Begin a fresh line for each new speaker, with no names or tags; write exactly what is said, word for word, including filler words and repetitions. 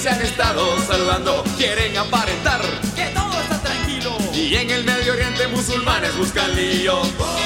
se han estado saludando, quieren aparentar
que todo está tranquilo.
y en el Medio Oriente musulmanes buscan lío.